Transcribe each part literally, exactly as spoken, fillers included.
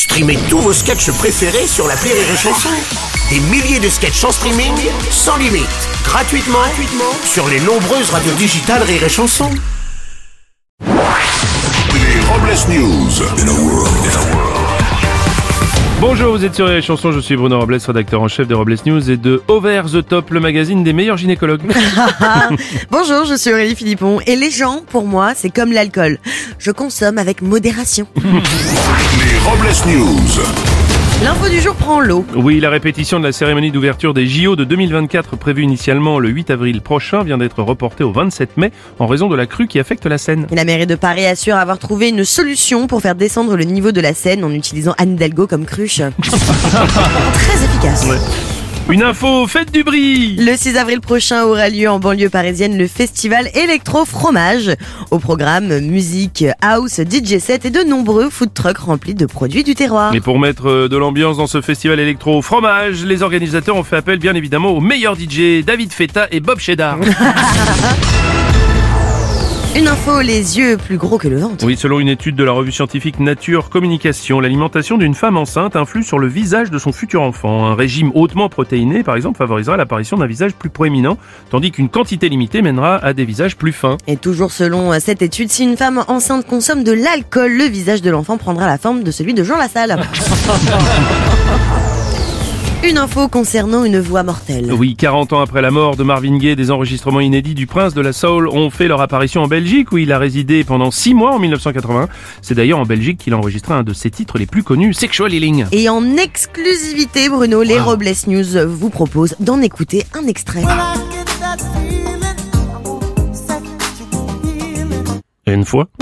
Streamez tous vos sketchs préférés sur l'appli Rire et Chanson. Des milliers de sketchs en streaming, sans limite, gratuitement, gratuitement sur les nombreuses radios digitales Rire et Chanson. Les Robles News. In a world, in a world. Bonjour, vous êtes sur les chansons, je suis Bruno Robles, rédacteur en chef des Robles News et de Over the Top, le magazine des meilleurs gynécologues. Bonjour, je suis Aurélie Philippon et les gens, pour moi, c'est comme l'alcool. Je consomme avec modération. Les Robles News. L'info du jour prend l'eau. Oui, la répétition de la cérémonie d'ouverture des J O de deux mille vingt-quatre, prévue initialement le huit avril prochain, vient d'être reportée au vingt-sept mai en raison de la crue qui affecte la Seine. Et la mairie de Paris assure avoir trouvé une solution pour faire descendre le niveau de la Seine en utilisant Anne Hidalgo comme cruche. Très efficace. Ouais. Une info, faites du bruit. Le six avril prochain aura lieu en banlieue parisienne le festival Electro Fromage. Au programme, musique, house, D J set et de nombreux food trucks remplis de produits du terroir. Et pour mettre de l'ambiance dans ce festival électro fromage, les organisateurs ont fait appel bien évidemment aux meilleurs D J, David Feta et Bob Cheddar. Une info, les yeux plus gros que le ventre. Oui, selon une étude de la revue scientifique Nature Communication, l'alimentation d'une femme enceinte influe sur le visage de son futur enfant. Un régime hautement protéiné, par exemple, favorisera l'apparition d'un visage plus proéminent, tandis qu'une quantité limitée mènera à des visages plus fins. Et toujours selon cette étude, si une femme enceinte consomme de l'alcool, le visage de l'enfant prendra la forme de celui de Jean Lassalle. Une info concernant une voix mortelle. Oui, quarante ans après la mort de Marvin Gaye, des enregistrements inédits du Prince de la Soul ont fait leur apparition en Belgique, où il a résidé pendant six mois en mille neuf cent quatre-vingts. C'est d'ailleurs en Belgique qu'il a enregistré un de ses titres les plus connus, Sexual Healing. Et en exclusivité, Bruno, les Wow. Robles News vous proposent d'en écouter un extrait. Et une fois.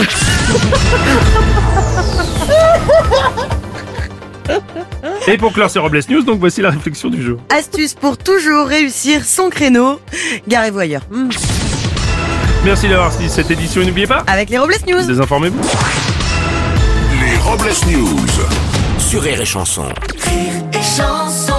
Et pour clore ces Robles News, donc voici la réflexion du jour. Astuce pour toujours réussir son créneau. Garez-vous ailleurs. Mmh. Merci d'avoir suivi cette édition et n'oubliez pas, Avec les Robles News. désinformez-vous. Les Robles News. Sur Rire et Chanson. Rire et chanson.